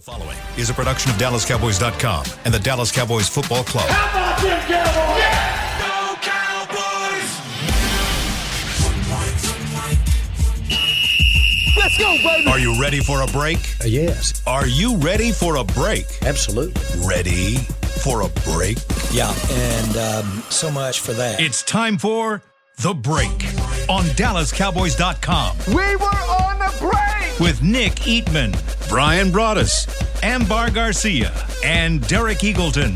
Following is a production of DallasCowboys.com and the Dallas Cowboys Football Club. How about them Cowboys? Yeah! Go Cowboys! Let's go, baby! Are you ready for a break? Yes. Are you ready for a break? Absolutely. Ready for a break? Yeah, and so much for that. It's time for The Break on DallasCowboys.com. We were on the break! With Nick Eatman, Brian Broaddus, Ambar Garcia, and Derek Eagleton.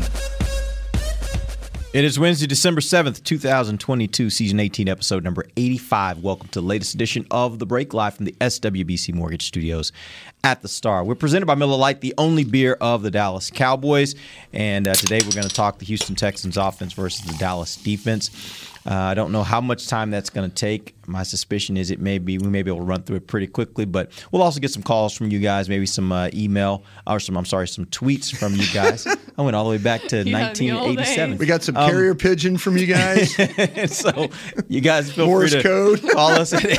It is Wednesday, December 7th, 2022, Season 18, Episode number 85. Welcome to the latest edition of The Break, live from the SWBC Mortgage Studios at the Star. We're presented by Miller Lite, the only beer of the Dallas Cowboys. And today we're going to talk the Houston Texans offense versus the Dallas defense. I don't know how much time that's going to take. My suspicion is we may be able to run through it pretty quickly, but we'll also get some calls from you guys, maybe some email or some tweets from you guys. I went all the way back to 1987. We got some carrier pigeon from you guys. So you guys feel Morse free to code. Call us at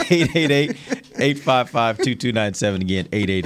888-855-2297. Again,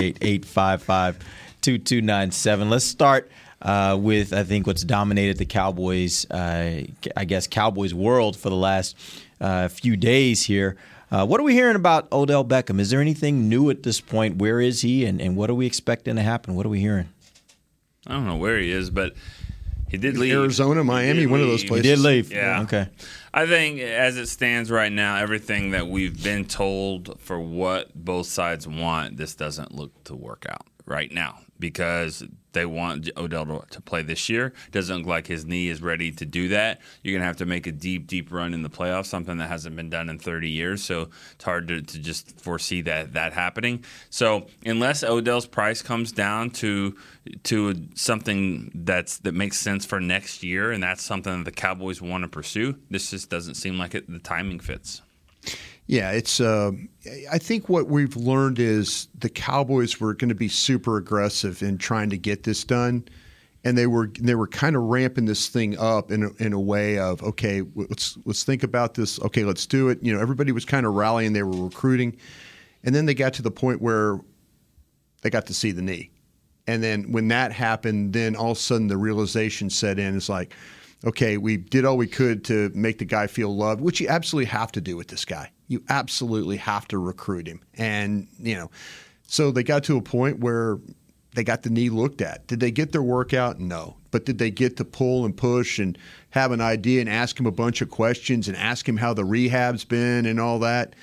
888-855-2297. Let's start with, I think, what's dominated the Cowboys, Cowboys world for the last few days here. What are we hearing about Odell Beckham? Is there anything new at this point? Where is he, and what are we expecting to happen? What are we hearing? I don't know where he is, but he did leave. Arizona, Miami, one of those places. He did leave. Yeah. Okay. I think as it stands right now, everything that we've been told for what both sides want, this doesn't look to work out right now because they want Odell to play this year. Doesn't look like his knee is ready to do that. You're going to have to make a deep, deep run in the playoffs, something that hasn't been done in 30 years. So it's hard to just foresee that happening. So unless Odell's price comes down to something that makes sense for next year, and that's something that the Cowboys want to pursue, this just doesn't seem like the timing fits. Yeah, it's. I think what we've learned is the Cowboys were going to be super aggressive in trying to get this done, and they were kind of ramping this thing up in a way of, okay, let's think about this. Okay, let's do it. You know, everybody was kind of rallying. They were recruiting, and then they got to the point where they got to see the knee, and then when that happened, then all of a sudden the realization set in. It's like, okay, we did all we could to make the guy feel loved, which you absolutely have to do with this guy. You absolutely have to recruit him. And, so they got to a point where they got the knee looked at. Did they get their workout? No. But did they get to pull and push and have an idea and ask him a bunch of questions and ask him how the rehab's been and all that?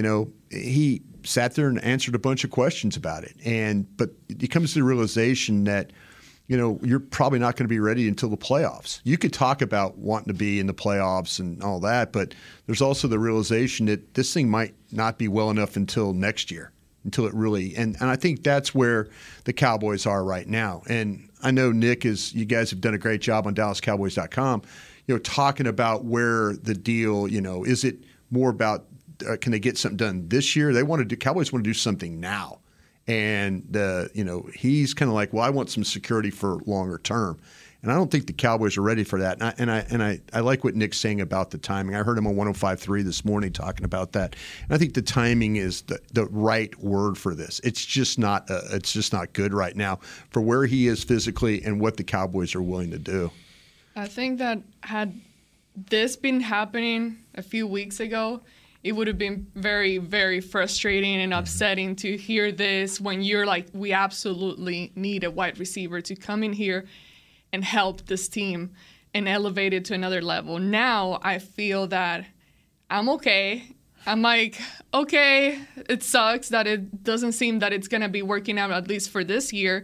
He sat there and answered a bunch of questions about it. But it comes to the realization that, you're probably not going to be ready until the playoffs. You could talk about wanting to be in the playoffs and all that, but there's also the realization that this thing might not be well enough until next year, until it really – and I think that's where the Cowboys are right now. And I know, Nick, you guys have done a great job on DallasCowboys.com, talking about where the deal, is it more about can they get something done this year? Cowboys want to do something now. And, he's kind of like, well, I want some security for longer term. And I don't think the Cowboys are ready for that. And I like what Nick's saying about the timing. I heard him on 105.3 this morning talking about that. And I think the timing is the right word for this. It's just not good right now for where he is physically and what the Cowboys are willing to do. I think that had this been happening a few weeks ago, it would have been very, very frustrating and upsetting to hear this when you're like, we absolutely need a wide receiver to come in here and help this team and elevate it to another level. Now I feel that I'm okay. I'm like, okay, it sucks that it doesn't seem that it's going to be working out, at least for this year.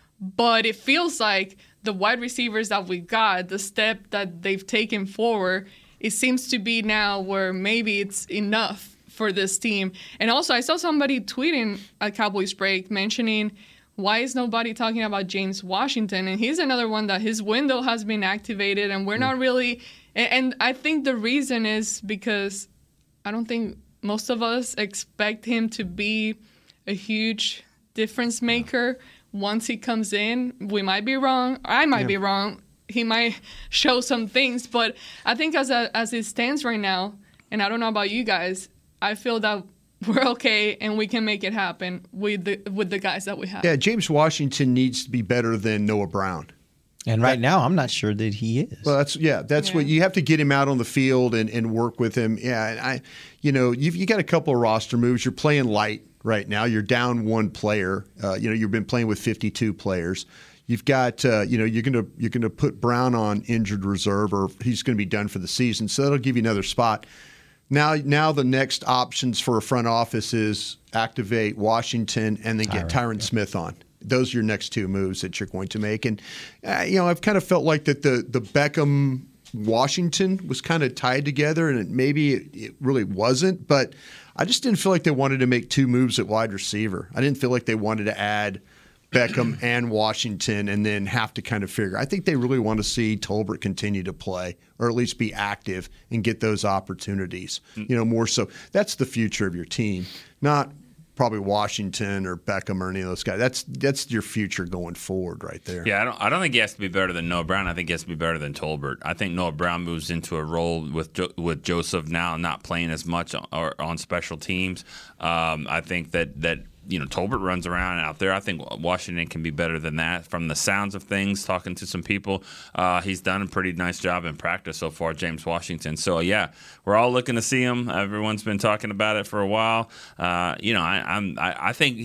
But it feels like the wide receivers that we got, the step that they've taken forward, it seems to be now where maybe it's enough for this team. And also, I saw somebody tweeting at Cowboys Break mentioning, why is nobody talking about James Washington? And he's another one that his window has been activated, and we're not really – and I think the reason is because I don't think most of us expect him to be a huge difference maker once he comes in. We might be wrong. I might be wrong. He might show some things, but I think as it stands right now, and I don't know about you guys, I feel that we're okay and we can make it happen with the guys that we have. Yeah, James Washington needs to be better than Noah Brown. And right now, I'm not sure that he is. Well, that's what you have to get him out on the field and work with him. Yeah, and you got a couple of roster moves. You're playing light right now. You're down one player. You've been playing with 52 players. You've got you're gonna put Brown on injured reserve, or he's going to be done for the season. So that'll give you another spot. Now the next options for a front office is activate Washington and then get Tyron Smith on. Those are your next two moves that you're going to make. And, I've kind of felt like that the Beckham Washington was kind of tied together, and maybe it really wasn't. But I just didn't feel like they wanted to make two moves at wide receiver. I didn't feel like they wanted to add Beckham and Washington and then have to kind of figure. I think they really want to see Tolbert continue to play, or at least be active and get those opportunities. More so. That's the future of your team, not probably Washington or Beckham or any of those guys. That's your future going forward right there. Yeah, I don't think he has to be better than Noah Brown. I think he has to be better than Tolbert. I think Noah Brown moves into a role with Joseph now not playing as much on special teams. I think that Tolbert runs around out there. I think Washington can be better than that. From the sounds of things, talking to some people, he's done a pretty nice job in practice so far, James Washington. So, yeah, we're all looking to see him. Everyone's been talking about it for a while. I think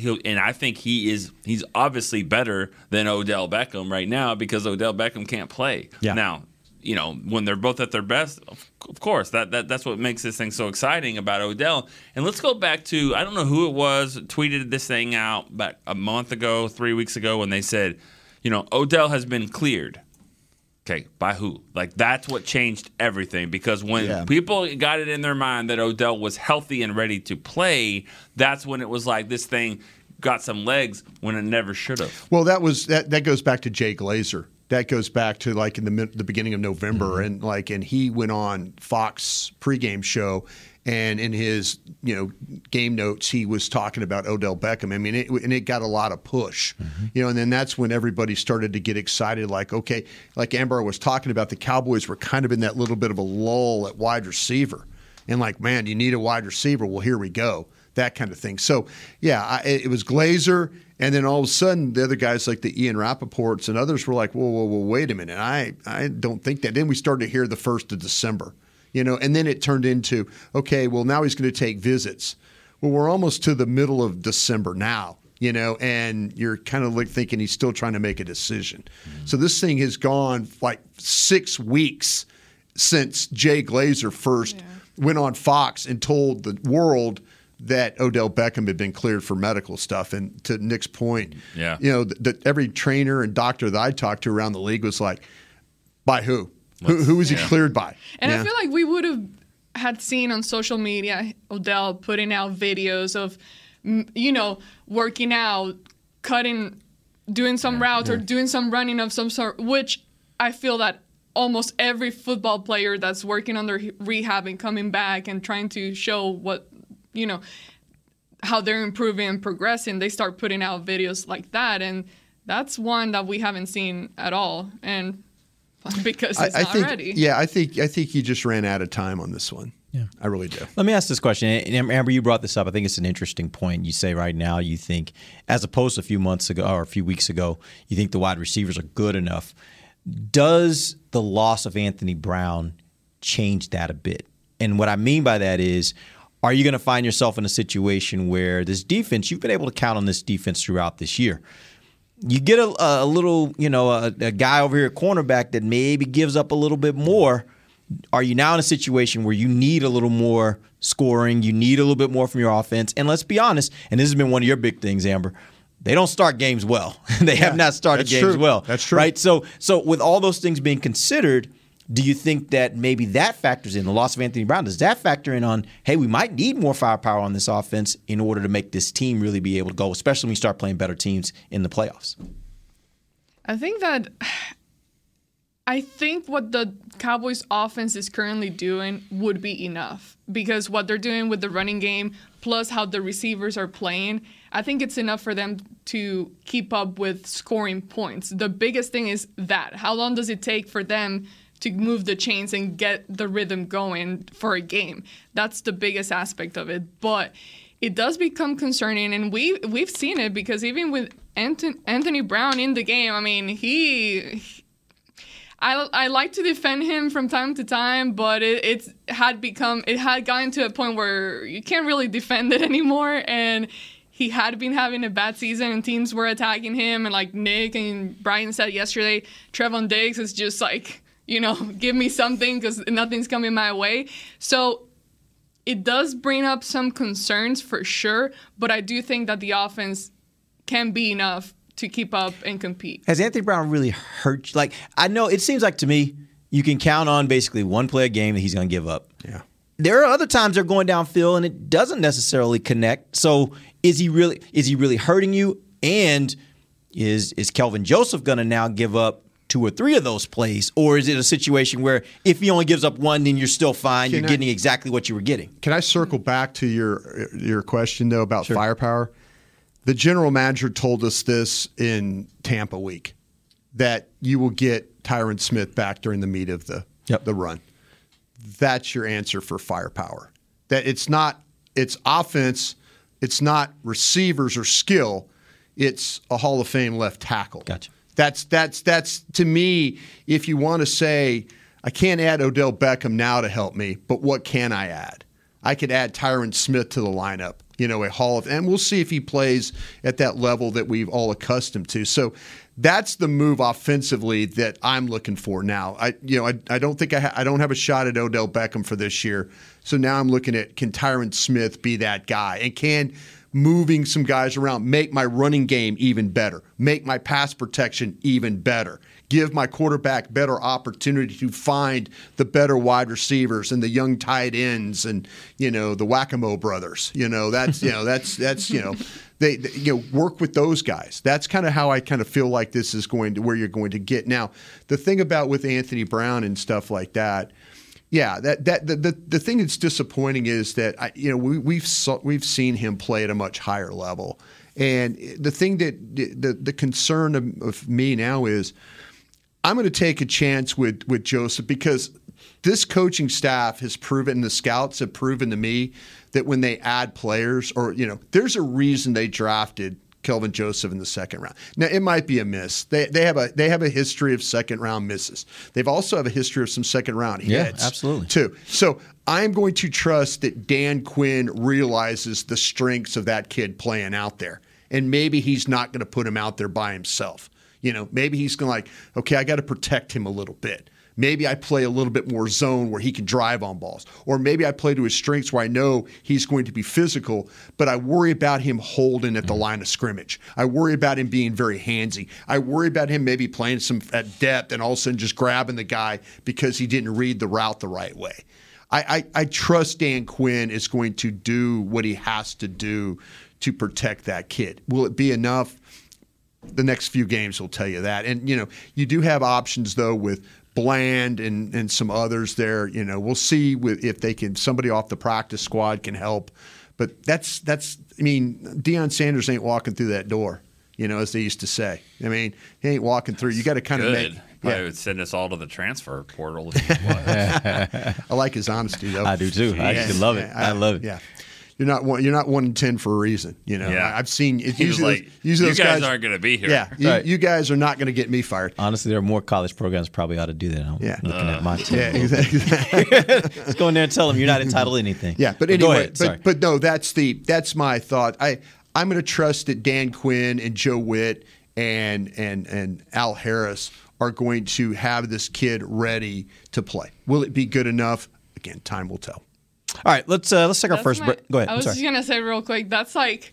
he's obviously better than Odell Beckham right now because Odell Beckham can't play. Yeah. Now, when they're both at their best, of course, that's what makes this thing so exciting about Odell. And let's go back to, I don't know who it was, tweeted this thing out about a month ago, 3 weeks ago, when they said, Odell has been cleared. Okay, by who? Like, that's what changed everything, because when people got it in their mind that Odell was healthy and ready to play, that's when it was like this thing got some legs when it never should have. Well, that goes back to Jay Glazer. That goes back to like in the beginning of November, and he went on Fox pregame show, and in his game notes he was talking about Odell Beckham. I mean, it got a lot of push, and then that's when everybody started to get excited. Like, okay, like Amber was talking about, the Cowboys were kind of in that little bit of a lull at wide receiver, and like, man, you need a wide receiver. Well, here we go. That kind of thing. So, yeah, it was Glazer, and then all of a sudden, the other guys like the Ian Rappaports and others were like, whoa, wait a minute. I don't think that. Then we started to hear the 1st of December, and then it turned into, okay, well, now he's going to take visits. Well, we're almost to the middle of December now, and you're kind of like thinking he's still trying to make a decision. So this thing has gone like 6 weeks since Jay Glazer first went on Fox and told the world that Odell Beckham had been cleared for medical stuff. And to Nick's point, that every trainer and doctor that I talked to around the league was like, by who? Who was he cleared by? And I feel like we would have had seen on social media Odell putting out videos of, working out, doing some routes or doing some running of some sort, which I feel that almost every football player that's working on their rehab and coming back and trying to show what, how they're improving and progressing, they start putting out videos like that. And that's one that we haven't seen at all. And because it's not ready. Yeah, I think you just ran out of time on this one. Yeah, I really do. Let me ask this question. And Amber, you brought this up. I think it's an interesting point. You say right now you think, as opposed to a few months ago or a few weeks ago, you think the wide receivers are good enough. Does the loss of Anthony Brown change that a bit? And what I mean by that is, are you going to find yourself in a situation where this defense, you've been able to count on this defense throughout this year. You get a little, a guy over here at cornerback that maybe gives up a little bit more. Are you now in a situation where you need a little more scoring, you need a little bit more from your offense? And let's be honest, and this has been one of your big things, Amber, they don't start games well. They have not started games well. That's true. Right? So with all those things being considered, do you think that maybe that factors in, the loss of Anthony Brown? Does that factor in on, hey, we might need more firepower on this offense in order to make this team really be able to go, especially when you start playing better teams in the playoffs? I think what the Cowboys offense is currently doing would be enough, because what they're doing with the running game plus how the receivers are playing, I think it's enough for them to keep up with scoring points. The biggest thing is that. How long does it take for them to move the chains and get the rhythm going for a game? That's the biggest aspect of it. But it does become concerning, and we've seen it because even with Anthony Brown in the game, I mean, I like to defend him from time to time, but it had gotten to a point where you can't really defend it anymore, and he had been having a bad season, and teams were attacking him, and like Nick and Brian said yesterday, Trevon Diggs is just like, give me something because nothing's coming my way. So it does bring up some concerns for sure, but I do think that the offense can be enough to keep up and compete. Has Anthony Brown really hurt? Like, I know it seems like to me you can count on basically one play a game that he's going to give up. Yeah. There are other times they're going downfield and it doesn't necessarily connect. So is he really hurting you? And is Kelvin Joseph going to now give up 2 or 3 of those plays, or is it a situation where if he only gives up 1, then you're still fine? You're getting exactly what you were getting. Can I circle back to your question though about firepower? The general manager told us this in Tampa week, that you will get Tyron Smith back during the meat of the run. That's your answer for firepower. That it's offense, it's not receivers or skill, it's a Hall of Fame left tackle. Gotcha. That's to me, if you want to say, I can't add Odell Beckham now to help me, but what can I add? I could add Tyron Smith to the lineup, a Hall of, and we'll see if he plays at that level that we've all accustomed to. So that's the move offensively that I'm looking for now. I don't think I don't have a shot at Odell Beckham for this year. So now I'm looking at, can Tyron Smith be that guy? And can moving some guys around make my running game even better, make my pass protection even better, give my quarterback better opportunity to find the better wide receivers and the young tight ends and the Whack-A-Mole brothers. That's they work with those guys. That's kind of how I kind of feel like this is going to where you're going to get. Now, the thing about with Anthony Brown and stuff like that. Yeah, the thing that's disappointing is that we've seen him play at a much higher level, and the thing that the concern of me now is I'm going to take a chance with Joseph, because this coaching staff has proven, the scouts have proven to me that when they add players, or there's a reason they drafted Kelvin Joseph in the second round. Now, it might be a miss. They have a history of second round misses. They've also have a history of some second round hits. Yeah, absolutely. Too. So I'm going to trust that Dan Quinn realizes the strengths of that kid playing out there, and maybe he's not going to put him out there by himself. Maybe he's going to okay, I got to protect him a little bit. Maybe I play a little bit more zone where he can drive on balls. Or maybe I play to his strengths where I know he's going to be physical, but I worry about him holding at the line of scrimmage. I worry about him being very handsy. I worry about him maybe playing some at depth and all of a sudden just grabbing the guy because he didn't read the route the right way. I trust Dan Quinn is going to do what he has to do to protect that kid. Will it be enough? The next few games will tell you that. And, you do have options, though, with Bland and some others there. We'll see if they can, somebody off the practice squad can help. But Deion Sanders ain't walking through that door, as they used to say. He ain't walking through. You got to kind of make. Probably would send us all to the transfer portal if he was. I like his honesty, though. I do too. I actually love it. I love it. Yeah. You're not 1-10 for a reason, Yeah. I've seen it. Usually you guys aren't going to be here. Yeah, you guys are not going to get me fired. Honestly, there are more college programs probably ought to do that. I'm looking at my team. Yeah, exactly. Just go in there and tell them you're not entitled to anything. Yeah, but anyway, but no, that's my thought. I'm going to trust that Dan Quinn and Joe Witt and Al Harris are going to have this kid ready to play. Will it be good enough? Again, time will tell. All right, let's take our first break. Go ahead. I was just gonna say real quick. That's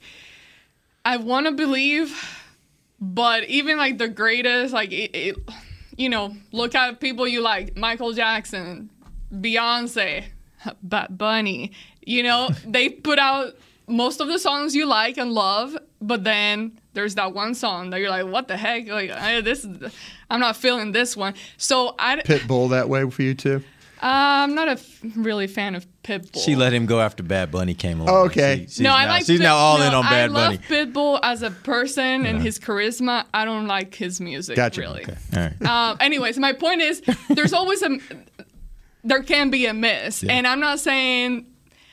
I want to believe, but even the greatest, look at people you like, Michael Jackson, Beyonce, Bad Bunny. They put out most of the songs you like and love, but then there's that one song that you're like, what the heck? I'm not feeling this one. So Pitbull that way for you too. I'm not a really fan of Pitbull. She let him go after Bad Bunny came along. Oh, okay. She's now all in on Bad Bunny. I love Pitbull as a person and his charisma. I don't like his music, really. Okay. All right. Anyways, my point is there can be a miss. Yeah. And I'm not saying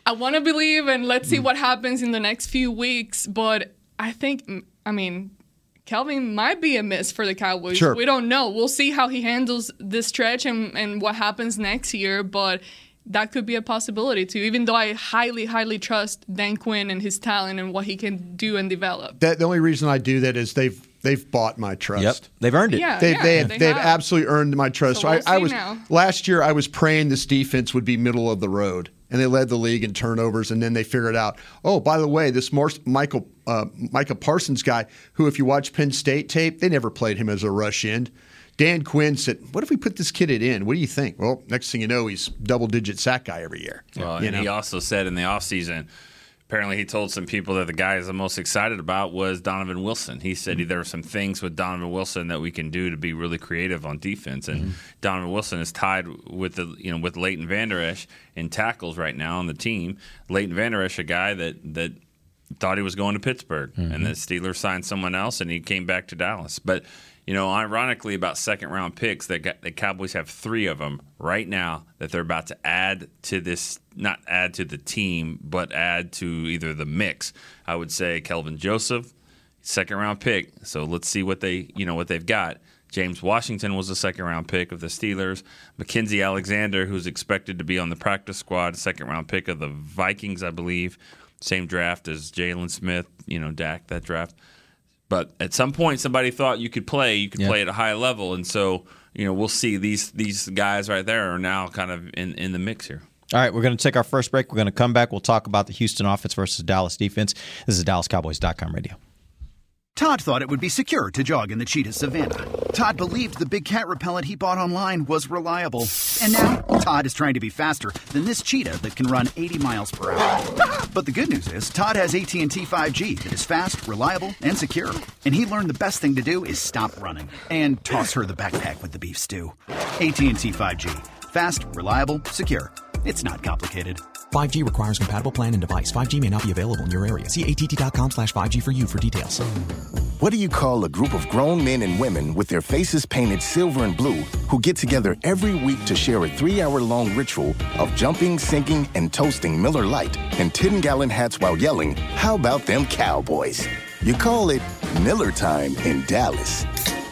I want to believe, and let's see what happens in the next few weeks. But I mean, Kelvin might be a miss for the Cowboys. Sure. We don't know. We'll see how he handles this stretch and what happens next year. But that could be a possibility too, even though I highly, highly trust Dan Quinn and his talent and what he can do and develop. The only reason I do that is they've bought my trust. Yep, they've earned it. Yeah, They've absolutely earned my trust. So we'll I see was now. last year I was praying this defense would be middle of the road, and they led the league in turnovers, and then they figured out, oh, by the way, this Micah Parsons guy, who if you watch Penn State tape, they never played him as a rush end. Dan Quinn said, what if we put this kid in? What do you think? Well, next thing you know, he's double-digit sack guy every year. Well, and he also said in the offseason, apparently he told some people that the guy he's the most excited about was Donovan Wilson. He said there are some things with Donovan Wilson that we can do to be really creative on defense. And Donovan Wilson is tied with with Leighton Vander Esch in tackles right now on the team. Leighton Vander Esch, a guy that thought he was going to Pittsburgh, and the Steelers signed someone else, and he came back to Dallas. But ironically, about second-round picks, the Cowboys have 3 of them right now that they're about to add to this, not add to the team, but add to either the mix. I would say Kelvin Joseph, second-round pick. So let's see what they've got. James Washington was a second-round pick of the Steelers. Mackenzie Alexander, who's expected to be on the practice squad, second-round pick of the Vikings, I believe. Same draft as Jalen Smith, Dak, that draft. But at some point, somebody thought you could play at a high level, and so we'll see. These guys right there are now kind of in the mix here. All right, we're going to take our first break. We're going to come back. We'll talk about the Houston offense versus Dallas defense. This is DallasCowboys.com radio. Todd thought it would be secure to jog in the cheetah savanna. Todd believed the big cat repellent he bought online was reliable. And now, Todd is trying to be faster than this cheetah that can run 80 miles per hour. But the good news is, Todd has AT&T 5G that is fast, reliable, and secure. And he learned the best thing to do is stop running and toss her the backpack with the beef stew. AT&T 5G. Fast, reliable, secure. It's not complicated. 5G requires compatible plan and device. 5G may not be available in your area. See att.com/5G for you for details. What do you call a group of grown men and women with their faces painted silver and blue who get together every week to share a 3-hour-long ritual of jumping, singing, and toasting Miller Lite in 10-gallon hats while yelling, "How about them Cowboys?" You call it Miller Time in Dallas.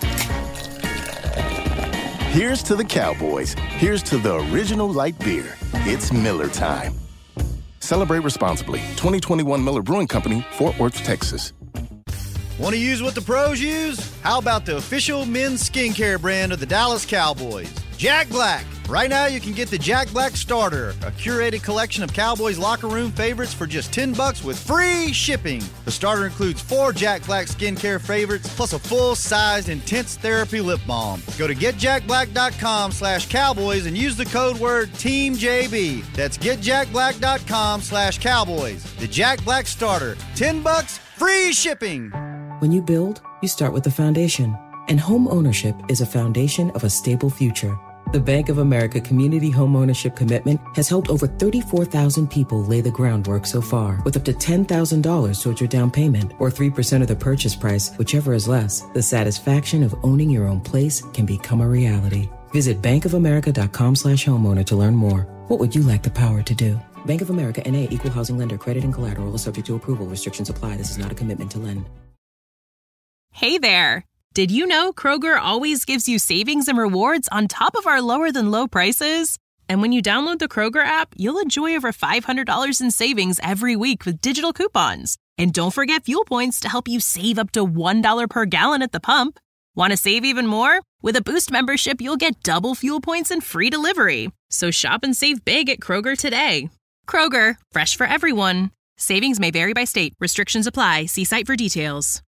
Here's to the Cowboys. Here's to the original light beer. It's Miller Time. Celebrate responsibly. 2021 Miller Brewing Company, Fort Worth, Texas. Want to use what the pros use? How about the official men's skincare brand of the Dallas Cowboys, Jack Black. Right now you can get the Jack Black Starter, a curated collection of Cowboys locker room favorites for just $10 with free shipping. The starter includes 4 Jack Black skincare favorites plus a full-sized intense therapy lip balm. Go to getjackblack.com/Cowboys and use the code word TEAMJB. That's getjackblack.com/Cowboys. The Jack Black Starter, $10, free shipping. When you build, you start with the foundation. And home ownership is a foundation of a stable future. The Bank of America Community Home Ownership Commitment has helped over 34,000 people lay the groundwork so far, with up to $10,000 towards your down payment or 3% of the purchase price, whichever is less. The satisfaction of owning your own place can become a reality. Visit bankofamerica.com/homeowner to learn more. What would you like the power to do? Bank of America NA, Equal Housing Lender. Credit and collateral is subject to approval. Restrictions apply. This is not a commitment to lend. Hey there. Did you know Kroger always gives you savings and rewards on top of our lower-than-low prices? And when you download the Kroger app, you'll enjoy over $500 in savings every week with digital coupons. And don't forget fuel points to help you save up to $1 per gallon at the pump. Want to save even more? With a Boost membership, you'll get double fuel points and free delivery. So shop and save big at Kroger today. Kroger, fresh for everyone. Savings may vary by state. Restrictions apply. See site for details.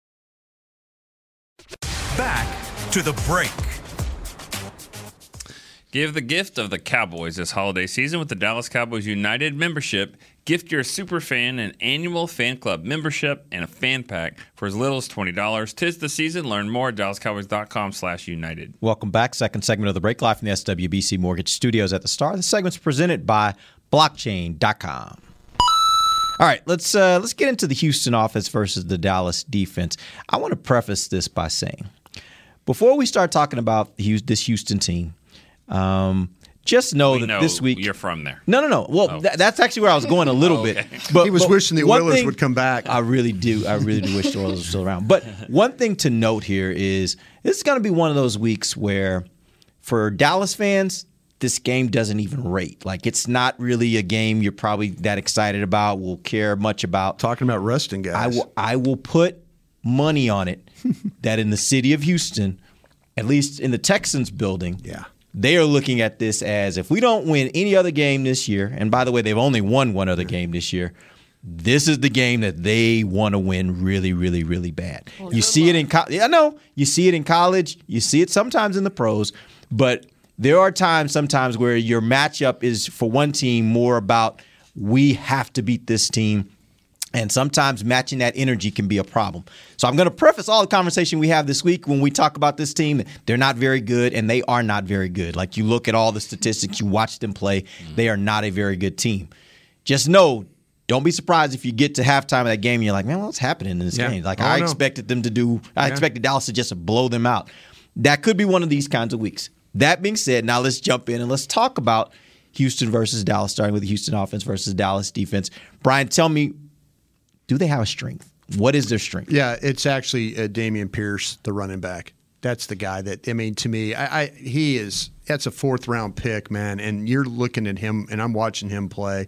Back to the break. Give the gift of the Cowboys this holiday season with the Dallas Cowboys United membership. Gift your super fan an annual fan club membership and a fan pack for as little as $20. 'Tis the season. Learn more at DallasCowboys.com/United. Welcome back. Second segment of the break, live from the SWBC Mortgage Studios at the Star. The segment's presented by Blockchain.com. All right, let's get into the Houston offense versus the Dallas defense. I want to preface this by saying, before we start talking about this Houston team, John just know We that know this week you're from there. No. Well, that's actually where I was going a little bit. But he was wishing the one Oilers thing- would come back. I really do. I really do wish the Oilers were still around. But one thing to note here is this is going to be one of those weeks where, for Dallas fans, this game doesn't even rate. Like, it's not really a game you're probably that excited about, will care much about. Talking about resting guys. I will put money on it that in the city of Houston, at least in the Texans building, they are looking at this as, if we don't win any other game this year, and by the way, they've only won one other game this year, this is the game that they want to win really, really, really bad. You see it in college. I know. You see it in college. You see it sometimes in the pros. But there are times sometimes where your matchup is, for one team, more about we have to beat this team. And sometimes matching that energy can be a problem. So I'm going to preface all the conversation we have this week when we talk about this team. They're not very good, and they are not very good. Like, you look at all the statistics, you watch them play, they are not a very good team. Just know, don't be surprised if you get to halftime of that game and you're like, man, what's happening in this game? Like, I expected them to do – I expected Dallas to just blow them out. That could be one of these kinds of weeks. That being said, now let's jump in and let's talk about Houston versus Dallas, starting with the Houston offense versus Dallas defense. Brian, tell me, do they have a strength? What is their strength? Yeah, it's actually Dameon Pierce, the running back. That's the guy that, I mean, to me, he is – that's a fourth-round pick, man, and you're looking at him, and I'm watching him play,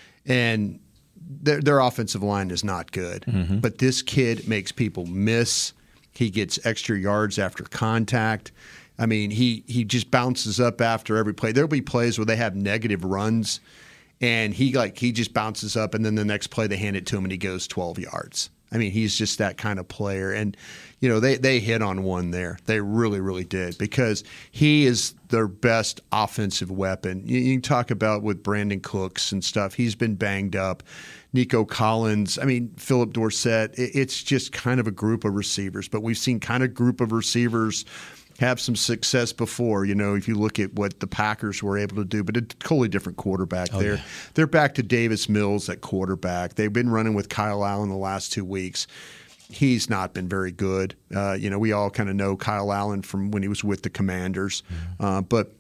and their offensive line is not good. Mm-hmm. But this kid makes people miss. He gets extra yards after contact. I mean, he just bounces up after every play. There'll be plays where they have negative runs, and he just bounces up, and then the next play they hand it to him, and he goes 12 yards. I mean, he's just that kind of player. And, you know, they hit on one there. They really, really did, because he is their best offensive weapon. You can talk about with Brandon Cooks and stuff. He's been banged up. Nico Collins, I mean, Philip Dorsett. It's just kind of a group of receivers. But we've seen kind of group of receivers have some success before. You know, if you look at what the Packers were able to do, but a totally different quarterback there. Yeah. They're back to Davis Mills at quarterback. They've been running with Kyle Allen the last 2 weeks. He's not been very good. You know, we all kind of know Kyle Allen from when he was with the Commanders. But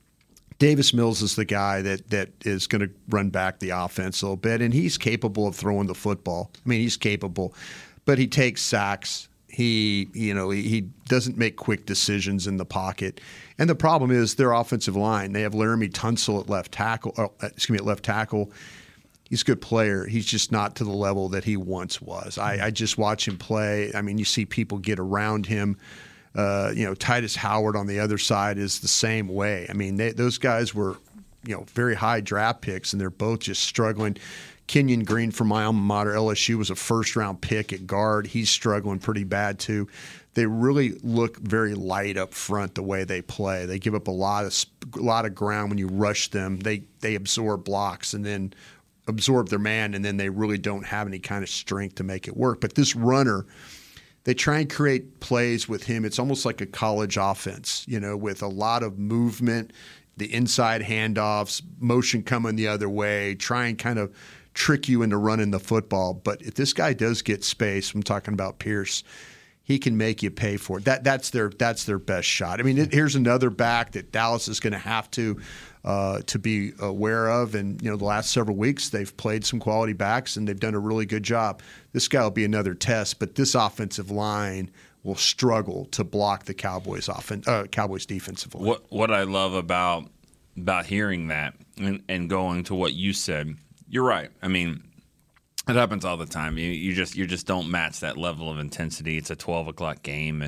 Davis Mills is the guy that is going to run back the offense a little bit, and he's capable of throwing the football. I mean, he's capable, but he takes sacks. He doesn't make quick decisions in the pocket. And the problem is their offensive line. They have Laramie Tunsil at left tackle. He's a good player. He's just not to the level that he once was. I just watch him play. I mean, you see people get around him. Titus Howard on the other side is the same way. I mean, those guys were, very high draft picks, and they're both just struggling. Kenyon Green from my alma mater, LSU, was a first-round pick at guard. He's struggling pretty bad too. They really look very light up front the way they play. They give up a lot of ground when you rush them. They absorb blocks and then absorb their man, and then they really don't have any kind of strength to make it work. But this runner, they try and create plays with him. It's almost like a college offense, with a lot of movement, the inside handoffs, motion coming the other way, try and kind of trick you into running the football. But if this guy does get space, I'm talking about Pierce, he can make you pay for it. That's their best shot. I mean, here's another back that Dallas is going to have to be aware of. And, the last several weeks they've played some quality backs, and they've done a really good job. This guy will be another test, but this offensive line will struggle to block the Cowboys defensive line. What I love about hearing that and going to what you said, you're right. I mean, it happens all the time. You just don't match that level of intensity. It's a 12 o'clock game.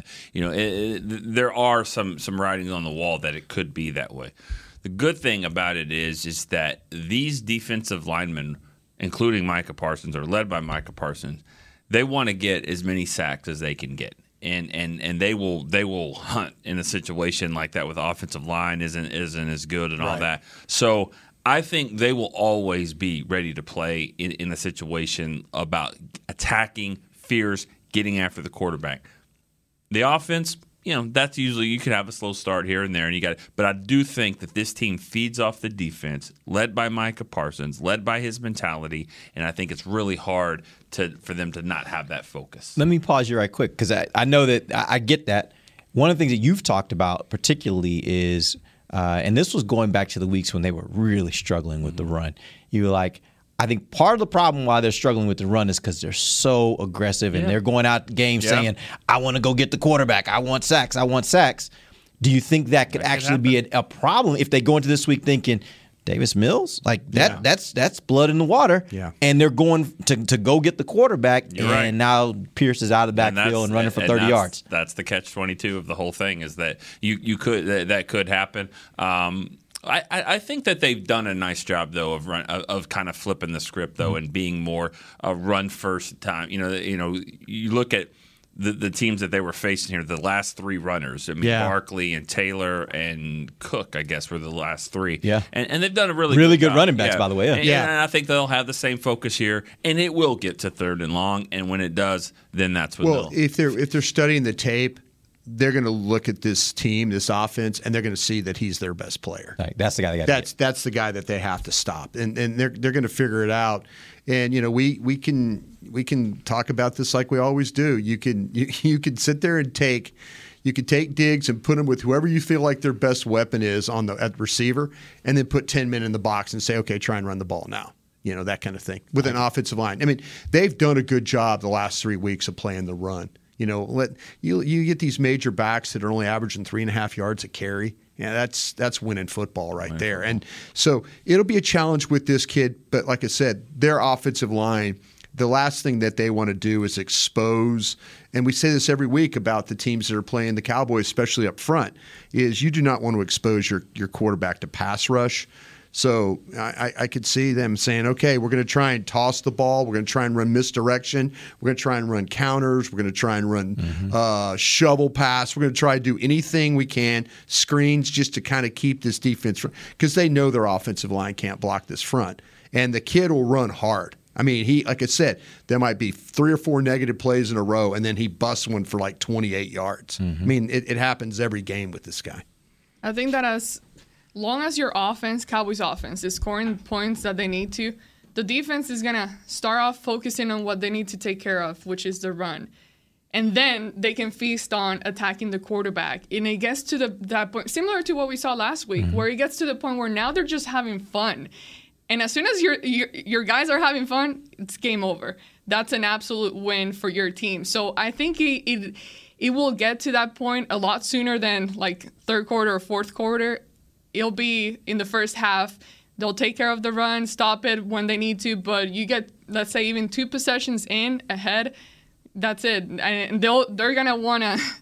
There are some writings on the wall that it could be that way. The good thing about it is that these defensive linemen, including Micah Parsons, or led by Micah Parsons, they want to get as many sacks as they can get. And they will hunt in a situation like that with offensive line isn't as good and all that. So I think they will always be ready to play in a situation about attacking, fierce, getting after the quarterback. The offense, that's usually you could have a slow start here and there, and you got it. But I do think that this team feeds off the defense, led by Micah Parsons, led by his mentality, and I think it's really hard for them to not have that focus. Let me pause you right quick, because I know that I get that. One of the things that you've talked about particularly is and this was going back to the weeks when they were really struggling with the run. You were like, I think part of the problem why they're struggling with the run is because they're so aggressive and they're going out games saying, I want to go get the quarterback. I want sacks. I want sacks. Do you think that could actually be a problem if they go into this week thinking, Davis Mills, like that's blood in the water, and they're going to go get the quarterback, now Pierce is out of the backfield and running for 30 yards. That's the catch-22 of the whole thing, is that you could that could happen. I think that they've done a nice job though of kind of flipping the script though and being more a run first time. You look at the teams that they were facing here, the last three runners. I mean, Barkley and Taylor and Cook, I guess, were the last three. Yeah, and they've done a really good running backs, by the way. And I think they'll have the same focus here, and it will get to 3rd and long. And when it does, then that's when if they're studying the tape, they're going to look at this team, this offense, and they're going to see that he's their best player. Right. That's the guy. That's the guy that they have to stop, and they're going to figure it out. And we can talk about this like we always do. You can sit there and take Diggs and put him with whoever you feel like their best weapon is at receiver, and then put 10 men in the box and say, okay, try and run the ball now. That kind of thing with an offensive line. I mean, they've done a good job the last 3 weeks of playing the run. You get these major backs that are only averaging 3.5 yards a carry. Yeah, that's winning football right there. And so it'll be a challenge with this kid. But like I said, their offensive line, the last thing that they want to do is expose. And we say this every week about the teams that are playing the Cowboys, especially up front, is you do not want to expose your quarterback to pass rush. So I could see them saying, okay, we're going to try and toss the ball. We're going to try and run misdirection. We're going to try and run counters. We're going to try and run shovel pass. We're going to try to do anything we can, screens, just to kind of keep this defense, because they know their offensive line can't block this front. And the kid will run hard. I mean, like I said, there might be 3 or 4 negative plays in a row, and then he busts one for like 28 yards. I mean, it happens every game with this guy. I think that as long as your offense, Cowboys offense, is scoring points that they need to, the defense is going to start off focusing on what they need to take care of, which is the run. And then they can feast on attacking the quarterback. And it gets to that point, similar to what we saw last week, where it gets to the point where now they're just having fun. And as soon as your guys are having fun, it's game over. That's an absolute win for your team. So I think it will get to that point a lot sooner than like 3rd quarter or 4th quarter. It'll be in the first half. They'll take care of the run, stop it when they need to. But you get, let's say, even 2 possessions in ahead, that's it. And they're gonna want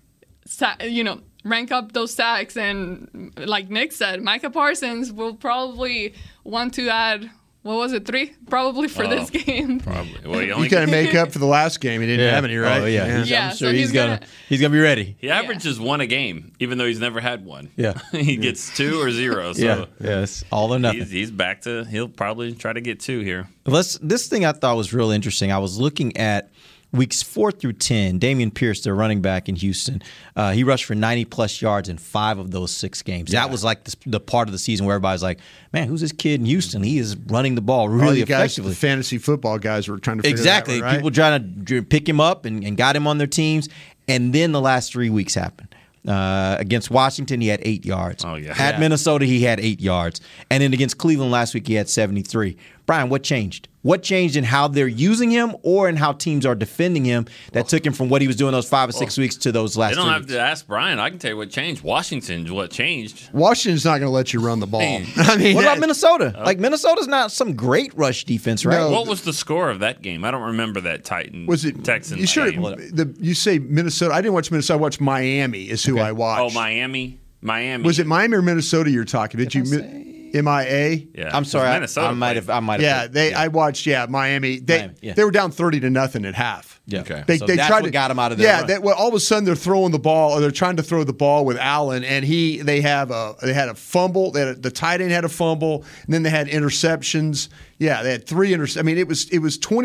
to, rank up those sacks. And like Nick said, Micah Parsons will probably want to add, 3? Probably for this game. Probably. Well, you got to make up for the last game. He didn't have any, right? Oh, yeah. I'm sure he's gonna be ready. He averages 1 a game, even though he's never had one. Yeah. He gets 2 or 0. So it's all or nothing. He's back to. He'll probably try to get 2 here. This thing I thought was real interesting. I was looking at weeks 4 through 10, Dameon Pierce, their running back in Houston, he rushed for 90-plus yards in 5 of those 6 games. That was like the part of the season where everybody's like, man, who's this kid in Houston? He is running the ball really effectively. The fantasy football guys were trying to figure that out, right? People trying to pick him up and got him on their teams. And then the last 3 weeks happened. Against Washington, he had 8 yards. At Minnesota, he had 8 yards. And then against Cleveland last week, he had 73. Brian, what changed? What changed in how they're using him or in how teams are defending him that took him from what he was doing those 5 or 6 weeks to those last 3 weeks? You don't have to ask Brian. I can tell you what changed. Washington's what changed. Washington's not going to let you run the ball. What about Minnesota? Like, Minnesota's not some great rush defense, right? No. What was the score of that game? I don't remember that Texans you sure game. You say Minnesota. I didn't watch Minnesota. I watched Miami is who I watched. Oh, Miami. Was it Miami or Minnesota you're talking? Did you MIA? Yeah. I'm sorry. I might have. I watched Miami. They were down 30-0 at half. Yeah. Okay. They that's tried what got him out of there. Yeah. All of a sudden they're throwing the ball, or they're trying to throw the ball with Allen, and they had a fumble. The tight end had a fumble, and then they had interceptions. Yeah, they had 3 interceptions. I mean, it was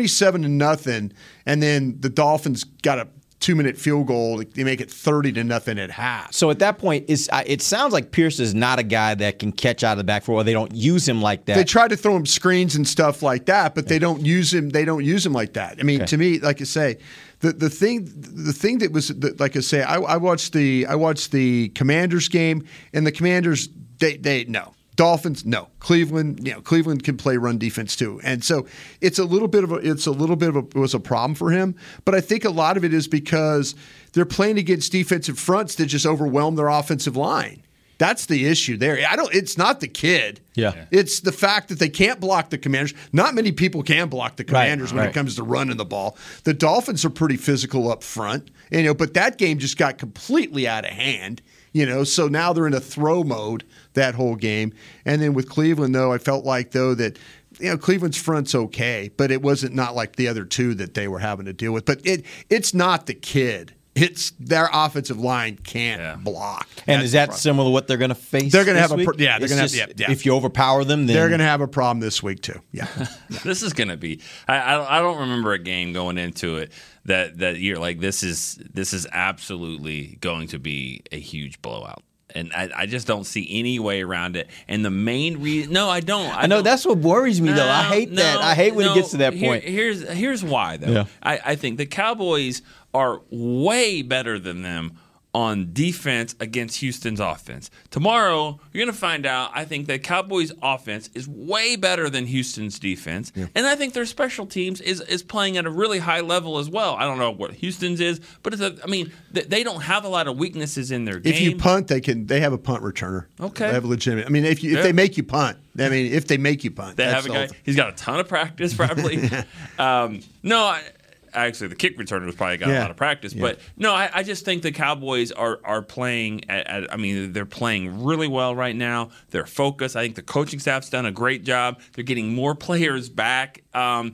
27-0, and then the Dolphins got a 2-minute field goal. They make it 30-0 at half. So at that point, it sounds like Pierce is not a guy that can catch out of the backfield, or they don't use him like that. They try to throw him screens and stuff like that, but they don't use him. They don't use him like that. I mean, to me, like I say, the thing that was like I say, I watched the Commanders game, and the Commanders No. Dolphins, no. Cleveland, Cleveland can play run defense too, and so it was a problem for him. But I think a lot of it is because they're playing against defensive fronts that just overwhelm their offensive line. That's the issue there. It's not the kid. Yeah. It's the fact that they can't block the Commanders. Not many people can block the Commanders when it comes to running the ball. The Dolphins are pretty physical up front, but that game just got completely out of hand. So now they're in a throw mode that whole game. And then with Cleveland, though, I felt like, that Cleveland's front's okay, but it wasn't not like the other two that they were having to deal with. But it's not the kid. It's their offensive line can't block. And is that similar to what they're going to face? They're going to have week? They're going to have. If you overpower them, then they're going to have a problem this week too. Yeah. This is going to be. I don't remember a game going into it that you're like, this is absolutely going to be a huge blowout. And I just don't see any way around it. And the main reason, no, I don't. I know that's what worries me, though. I hate that. I hate when it gets to that point. Here's why, though. Yeah. I think the Cowboys are way better than them on defense against Houston's offense. Tomorrow, you're going to find out, I think the Cowboys' offense is way better than Houston's defense. Yeah. And I think their special teams is playing at a really high level as well. I don't know what Houston's is, but they don't have a lot of weaknesses in their game. If you punt, they have a punt returner. Okay. They have a legitimate. If they make you punt. If they make you punt. They have a guy. He's got a ton of practice, probably. Actually, the kick returner has probably got a lot of practice. Yeah. But, no, I just think the Cowboys are playing they're playing really well right now. They're focused. I think the coaching staff's done a great job. They're getting more players back. And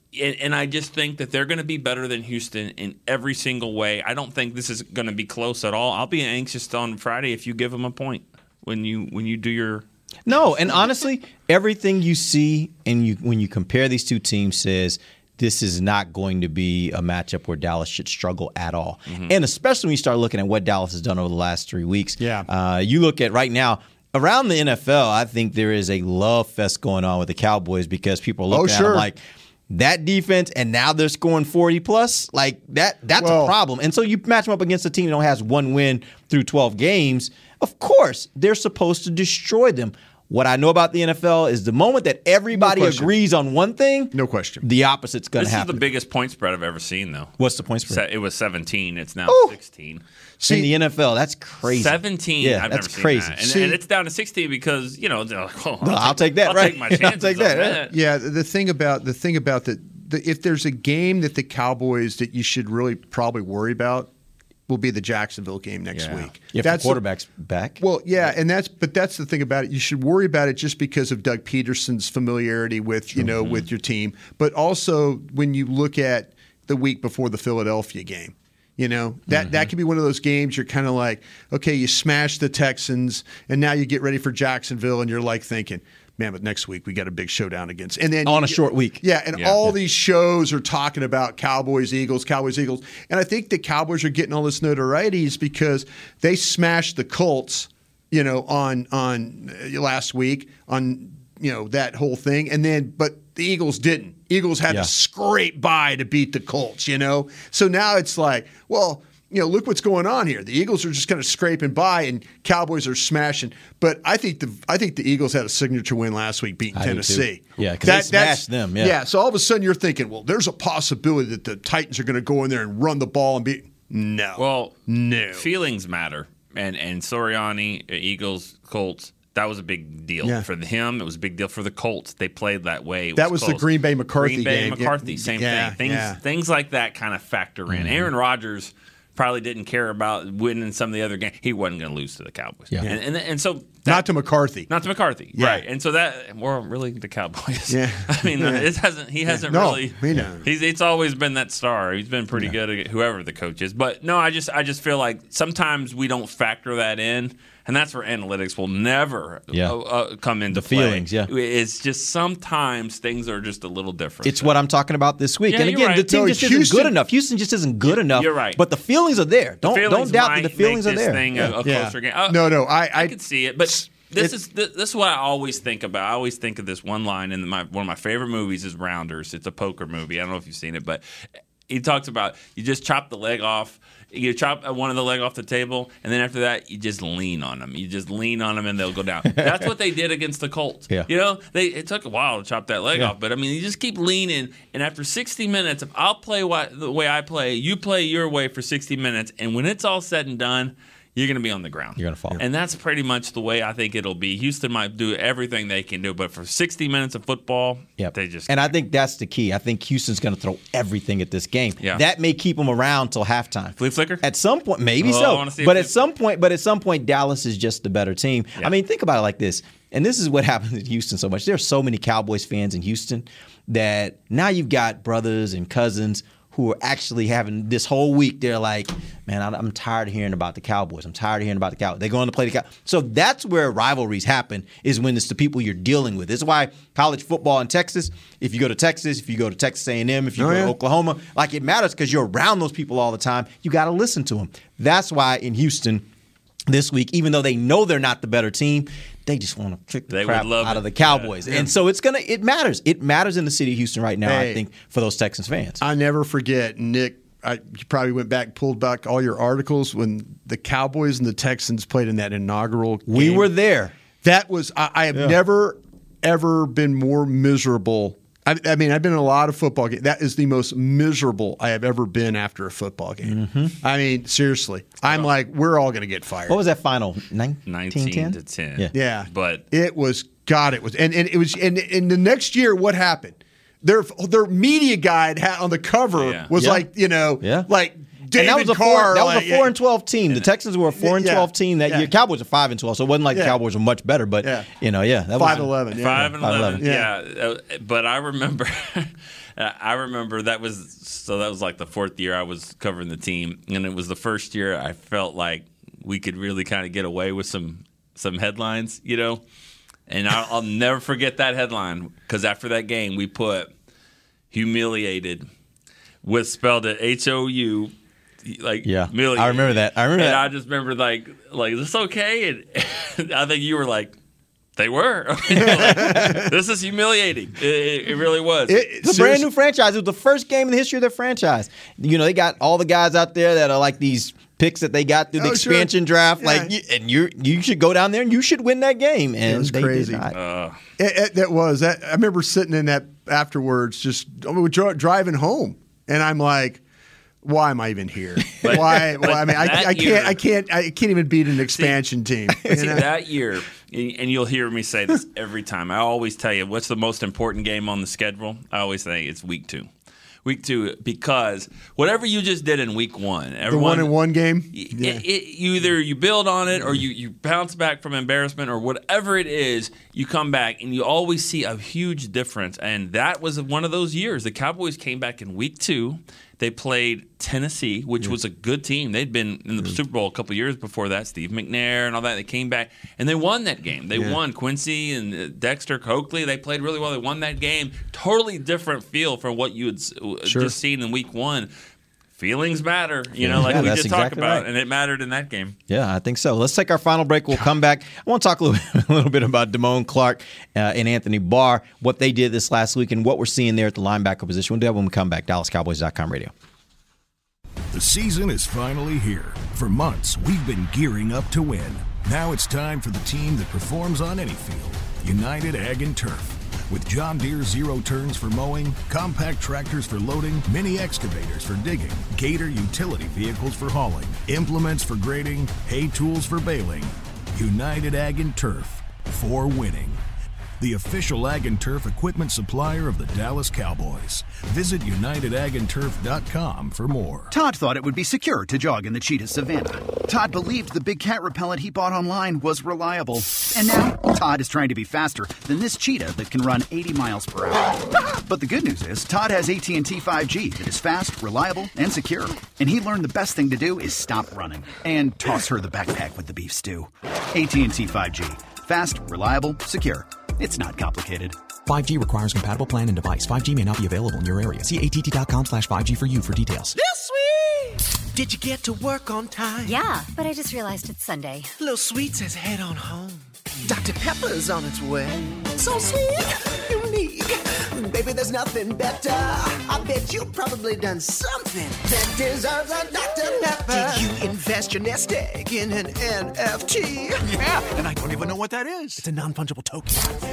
I just think that they're going to be better than Houston in every single way. I don't think this is going to be close at all. I'll be anxious on Friday if you give them a point when you do your – No, and honestly, everything you see and when you compare these two teams says – this is not going to be a matchup where Dallas should struggle at all. Mm-hmm. And especially when you start looking at what Dallas has done over the last 3 weeks. Yeah. You look at right now, around the NFL, I think there is a love fest going on with the Cowboys because people are looking at them like, that defense, and now they're scoring 40+. Like, that's a problem. And so you match them up against a team that only has one win through 12 games. Of course, they're supposed to destroy them. What I know about the NFL is the moment that everybody agrees on one thing, no question, the opposite's going to happen. This is the biggest point spread I've ever seen, though. What's the point spread? It was 17. It's now 16. See, in the NFL, that's crazy. 17. Yeah, I've that's never crazy. Seen that. And it's down to 16 because I'll take that. I'll right? take my chances. I'll take that. Right? Yeah. The thing about if there's a game that the Cowboys that you should really probably worry about, will be the Jacksonville game next week. If the quarterback's back. Well, yeah, but that's the thing about it. You should worry about it just because of Doug Peterson's familiarity with with your team, but also when you look at the week before the Philadelphia game. That could be one of those games you're kind of like, okay, you smash the Texans, and now you get ready for Jacksonville, and you're like thinking, man, but next week we got a big showdown against. And then on a short week. Yeah, and all these shows are talking about Cowboys, Eagles. And I think the Cowboys are getting all this notoriety is because they smashed the Colts, on last week on that whole thing. And then but the Eagles didn't. Eagles had to scrape by to beat the Colts, So now it's like, well, look what's going on here. The Eagles are just kind of scraping by, and Cowboys are smashing. But I think the Eagles had a signature win last week, beating Tennessee. Yeah, because they smashed them. Yeah. So all of a sudden you're thinking, well, there's a possibility that the Titans are going to go in there and run the ball and beat. No. Well, no. Feelings matter, and Sirianni, Eagles, Colts. That was a big deal for him. It was a big deal for the Colts. They played that way. That was the Green Bay McCarthy game. Same thing. Things like that kind of factor in. Aaron Rodgers probably didn't care about winning some of the other games. He wasn't going to lose to the Cowboys. Yeah. And so not to McCarthy. Yeah. Right. And so really the Cowboys. Yeah. I mean, he hasn't really. It's always been that star. He's been pretty good at whoever the coach is. But no, I just feel like sometimes we don't factor that in. And that's where analytics will never come into play. Feelings, It's just sometimes things are just a little different. It's what I'm talking about this week. And again, the team just isn't good enough. Houston just isn't good enough. You're right. But the feelings are there. Don't doubt that the feelings are there. Thing a closer game. I could see it, but this is what I always think about. I always think of this one line in one of my favorite movies is Rounders. It's a poker movie. I don't know if you've seen it, but He talks about you just chop the leg off. You chop one of the leg off the table, and then after that, you just lean on them. You just lean on them, and they'll go down. That's what they did against the Colts. Yeah. You know, it took a while to chop that leg off, but I mean, you just keep leaning, and after 60 minutes, if I'll play the way I play, you play your way for 60 minutes, and when it's all said and done, you're going to be on the ground. You're going to fall. And that's pretty much the way I think it'll be. Houston might do everything they can do, but for 60 minutes of football, they just And I think that's the key. I think Houston's going to throw everything at this game. Yeah. That may keep them around till halftime. Flea flicker? At some point, maybe I so. wanna see But a at some point, Dallas is just the better team. Yeah. I mean, think about it like this. And this is what happens in Houston so much. There's so many Cowboys fans in Houston that now you've got brothers and cousins who are actually having this whole week, they're like, man, I'm tired of hearing about the Cowboys. I'm tired of hearing about the Cowboys. They're going to play the Cowboys. So that's where rivalries happen, is when it's the people you're dealing with. This is why college football in Texas, if you go to Texas, if you go to Texas A&M, if you go to Oklahoma, like it matters because you're around those people all the time. You got to listen to them. That's why in Houston this week, even though they know they're not the better team, they just want to kick the crap out of the Cowboys. Yeah. And so it matters. It matters in the city of Houston right now, I think, for those Texans fans. I never forget, Nick, you probably went back, pulled back all your articles when the Cowboys and the Texans played in that inaugural game. We were there. That was, I have never, ever been more miserable. I mean, I've been in a lot of football games. That is the most miserable I have ever been after a football game. Mm-hmm. I mean, seriously. I'm like, we're all going to get fired. What was that final? 19-10. Yeah. But it was, God, it was. And it was, and the next year, what happened? Their media guide on the cover was like, like David and that was Carr. That was a 4-12 team. The Texans were a 4-12 team that year. Cowboys are 5-12, so it wasn't like the Cowboys were much better. But that was 5-11. 5-11. Yeah. But I remember, that was like the fourth year I was covering the team, and it was the first year I felt like we could really kind of get away with some headlines, And I'll never forget that headline, because after that game we put humiliated with spelled it H-O-U. Million. I remember that. I just remember like, is this okay? And I think you were like, they were. This is humiliating. It really was. It's a brand new franchise. It was the first game in the history of their franchise. They got all the guys out there that are like these picks that they got through the expansion draft. Yeah. And you should go down there and you should win that game. And it was crazy. That was. I remember sitting in that afterwards, just driving home, and I'm like, why am I even here? Why? Well, I mean, I can't even beat an expansion team. That year, and you'll hear me say this every time. I always tell you, what's the most important game on the schedule? I always say it's week 2. Week 2, because whatever you just did in week 1, the 1-1 game, either you build on it or you bounce back from embarrassment or whatever it is, you come back and you always see a huge difference. And that was one of those years. The Cowboys came back in week 2. They played Tennessee, which was a good team. They'd been in the Super Bowl a couple years before that. Steve McNair and all that. They came back, and they won that game. They won. Quincy and Dexter Coakley, they played really well. They won that game. Totally different feel from what you had just seen in week 1. Feelings matter, we just talked about, and it mattered in that game. Yeah, I think so. Let's take our final break. We'll come back. I want to talk a little bit about Damone Clark and Anthony Barr, what they did this last week, and what we're seeing there at the linebacker position. We'll do that when we come back. DallasCowboys.com radio. The season is finally here. For months, we've been gearing up to win. Now it's time for the team that performs on any field, United Ag and Turf. With John Deere Zero Turns for mowing, compact tractors for loading, mini excavators for digging, Gator utility vehicles for hauling, implements for grading, hay tools for baling. United Ag and Turf, for winning. The official Ag and Turf equipment supplier of the Dallas Cowboys. Visit UnitedAgAndTurf.com for more. Todd thought it would be secure to jog in the cheetah savanna. Todd believed the big cat repellent he bought online was reliable. And now, Todd is trying to be faster than this cheetah that can run 80 miles per hour. But the good news is, Todd has AT&T 5G that is fast, reliable, and secure. And he learned the best thing to do is stop running and toss her the backpack with the beef stew. AT&T 5G. Fast, reliable, secure. It's not complicated. 5G requires compatible plan and device. 5G may not be available in your area. See att.com/5G for you for details. This week! Did you get to work on time? Yeah, but I just realized it's Sunday. Little Sweet says head on home. Dr. Pepper's on its way. So sweet, you unique. Baby, there's nothing better. I bet you've probably done something that deserves a Dr. Pepper. Did you invest your nest egg in an NFT? Yeah, and I don't even know what that is. It's a non-fungible token.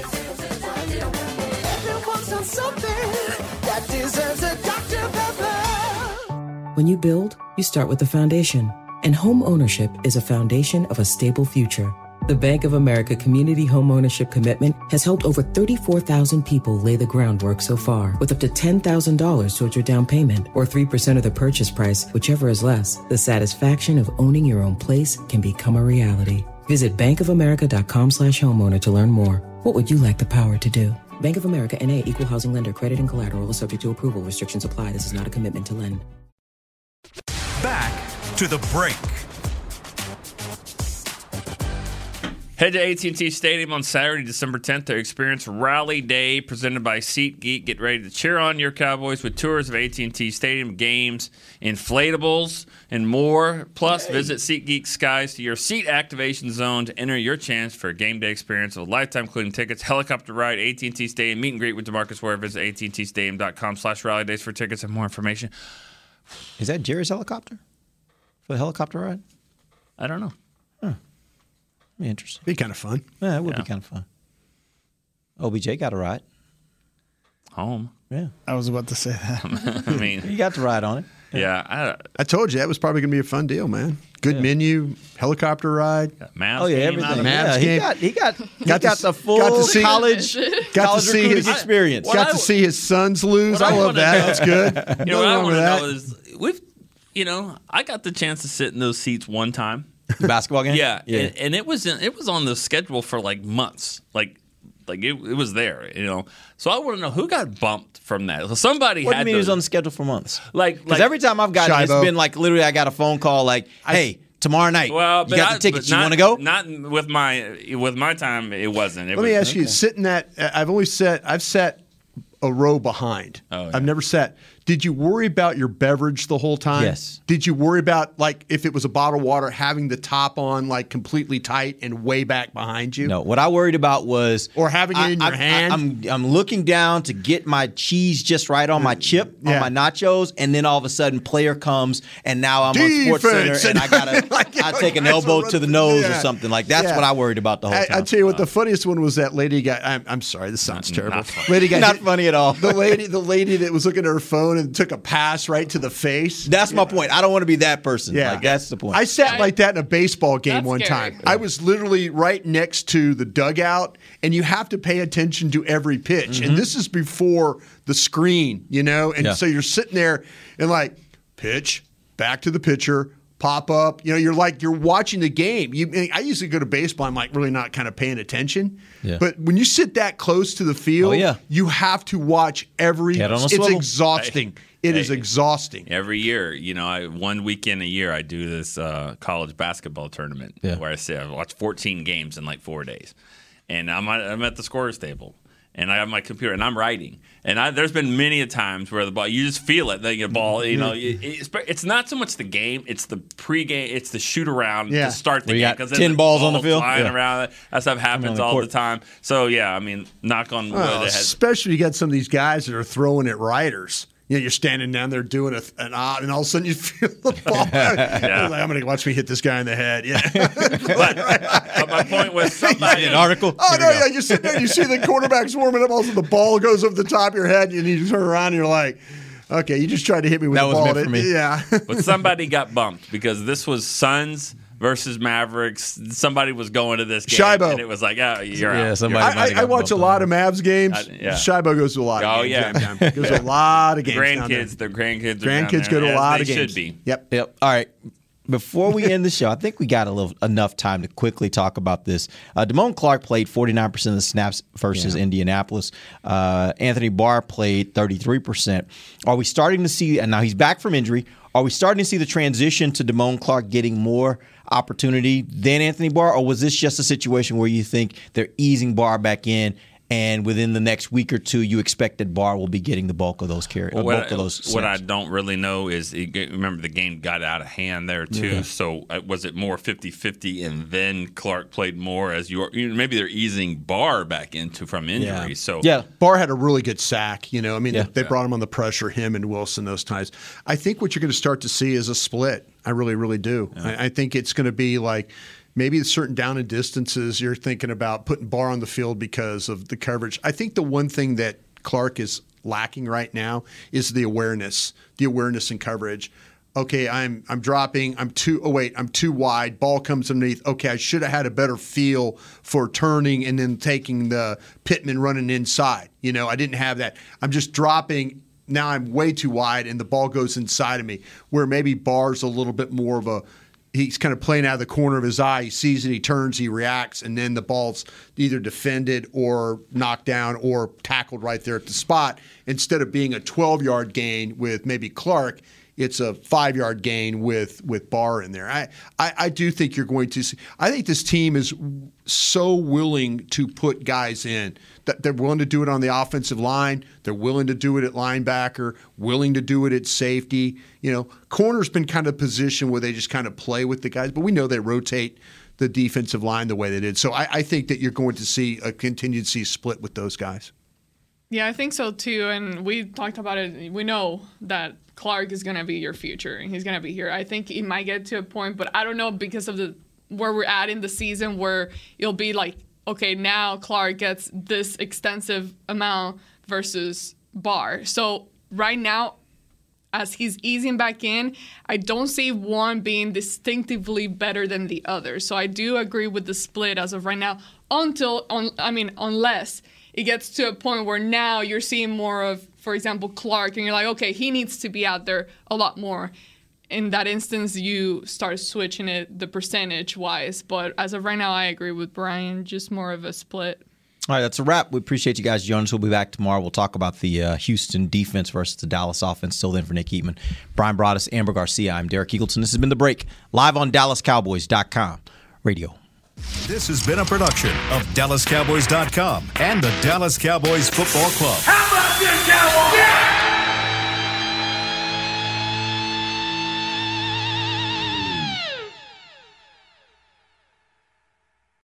Everyone's done something that deserves a Dr. Pepper. When you build, you start with the foundation. And home ownership is a foundation of a stable future. The Bank of America Community Homeownership Commitment has helped over 34,000 people lay the groundwork so far, with up to $10,000 towards your down payment or 3% of the purchase price, whichever is less. The satisfaction of owning your own place can become a reality. Visit bankofamerica.com/homeowner to learn more. What would you like the power to do? Bank of America N.A. Equal Housing Lender. Credit and collateral is subject to approval. Restrictions apply. This is not a commitment to lend. Back to the break. Head to AT&T Stadium on Saturday, December 10th to experience Rally Day presented by SeatGeek. Get ready to cheer on your Cowboys with tours of AT&T Stadium, games, inflatables, and more. Plus, visit SeatGeek Skies to your seat activation zone to enter your chance for a game day experience of a lifetime, including tickets, helicopter ride, AT&T Stadium, meet and greet with DeMarcus Ware. Visit AT&TStadium.com/Rally Days for tickets and more information. Is that Jerry's helicopter for the helicopter ride? I don't know. Be interesting. Be kind of fun. Yeah, it would be kind of fun. OBJ got a ride home. Yeah, I was about to say that. I mean, you got to ride on it. Yeah, I told you that was probably going to be a fun deal, man. Good menu, helicopter ride. Mavs Oh yeah, game everything. Mavs Yeah, game. he got the full got to see- college Got to see his experience. Got to see his sons lose. I love that. That's good. You know what I Nothing wrong want with to that. know is I got the chance to sit in those seats one time. The basketball game. Yeah. And it was on the schedule for like months. Like it was there. So I want to know who got bumped from that. So somebody What do had you mean to, it was on the schedule for months? like Because every time I've gotten it, it's Shibo. been like literally I got a phone call like, hey, tomorrow night, well, you got the tickets. You want to go? Not with my time. It wasn't. Let me ask you, sitting that I've sat a row behind. Oh, yeah. I've never sat. Did you worry about your beverage the whole time? Yes. Did you worry about, like, if it was a bottle of water, having the top on, like, completely tight and way back behind you? No, what I worried about was Or having it in your hand? I'm looking down to get my cheese just right on my chip, on my nachos, and then all of a sudden player comes, and now I'm on Sports Defense. Center, and I gotta I take an elbow to the nose or something like that's Yeah. what I worried about the whole time. I tell you what, the funniest one was that lady got. I'm sorry, this sounds terrible. not funny. Lady got Not hit- funny at all. The lady that was looking at her phone and took a pass right to the face. That's my point. I don't want to be that person. Yeah. Like, that's the point. I sat like that in a baseball game That's one scary. time. I was literally right next to the dugout, and you have to pay attention to every pitch. And this is before the screen, and Yeah. so you're sitting there and like pitch, back to the pitcher, pop up. You're watching the game. I usually go to baseball. I'm like really not kind of paying attention. Yeah. But when you sit that close to the field, Oh, yeah. you have to watch every. Head on a It's swivel. exhausting. It is exhausting. Every year, one weekend a year, I do this college basketball tournament where I watch 14 games in like 4 days, and I'm at the scorer's table, and I have my computer, and I'm writing, and there's been many a times where the ball, you just feel it, the ball, it's not so much the game, it's the pregame, it's the shoot around to start the Where you game got because 10 balls on the field? flying Yeah. around, that stuff happens all the time. So yeah, I mean, knock on wood, Well, it has. especially you got some of these guys that are throwing at riders. You're standing down there doing an odd, and all of a sudden you feel the ball. Yeah. Like, I'm going to watch me hit this guy in the head. Yeah. But my point was somebody. An article. Oh, no, yeah. You're sitting there, you see the quarterback's warming up, all of a sudden the ball goes over the top of your head, and you turn around and you're like, okay, you just tried to hit me with That the was ball. meant for me. Yeah. But somebody got bumped because this was Suns versus Mavericks. Somebody was going to this game, Shibo. and it was like, oh, you're Yeah, out. somebody You're might out. have I got watch a bumped lot of Mavs games. yeah. Shibo goes to a lot of Oh, games. yeah. Goes to a lot of games. down there. Grandkids, their grandkids, are Grandkids down go to there, a lot as of they games. should be. Yep. All right. Before we end the show, I think we got enough time to quickly talk about this. Damone Clark played 49% of the snaps versus Indianapolis. Anthony Barr played 33%. Are we starting to see, and now he's back from injury, are we starting to see the transition to Damone Clark getting more opportunity than Anthony Barr, or was this just a situation where you think they're easing Barr back in And within the next week or two, you expect that Barr will be getting the bulk of those carries. What I don't really know is, remember the game got out of hand there too. Yeah. So was it more 50-50, and then Clark played more as maybe they're easing Barr back into from injury. Yeah. So Barr had a really good sack. They brought him on the pressure, him and Wilson those times. I think what you're going to start to see is a split. I really, really do. Yeah. I think it's going to be like, maybe certain down and distances you're thinking about putting Barr on the field because of the coverage. I think the one thing that Clark is lacking right now is the awareness in coverage. Okay, I'm dropping. I'm too wide. Ball comes underneath. Okay, I should have had a better feel for turning and then taking the Pittman running inside. I didn't have that. I'm just dropping. Now I'm way too wide and the ball goes inside of me, where maybe Barr's a little bit more of a – he's kind of playing out of the corner of his eye. He sees it, he turns, he reacts, and then the ball's either defended or knocked down or tackled right there at the spot. Instead of being a 12-yard gain with maybe Clark, it's a 5-yard gain with Barr in there. I do think you're going to see – I think this team is so willing to put guys in. They're willing to do it on the offensive line. They're willing to do it at linebacker, willing to do it at safety. Corner's been kind of a position where they just kind of play with the guys, but we know they rotate the defensive line the way they did. So I think that you're going to continue to see a split with those guys. Yeah, I think so too. And we talked about it. We know that Clark is going to be your future, and he's going to be here. I think it might get to a point, but I don't know, because of where we're at in the season, where it'll be like, okay, now Clark gets this extensive amount versus Barr. So right now, as he's easing back in, I don't see one being distinctively better than the other. So I do agree with the split as of right now, unless it gets to a point where now you're seeing more of, for example, Clark, and you're like, okay, he needs to be out there a lot more. In that instance, you start switching it the percentage-wise. But as of right now, I agree with Brian, just more of a split. All right, that's a wrap. We appreciate you guys joining us. We'll be back tomorrow. We'll talk about the Houston defense versus the Dallas offense. Till then, for Nick Eatman, Brian Broaddus, Amber Garcia, I'm Derek Eagleton. This has been The Break, live on DallasCowboys.com radio. This has been a production of DallasCowboys.com and the Dallas Cowboys Football Club. How about this, Cowboys? Yeah!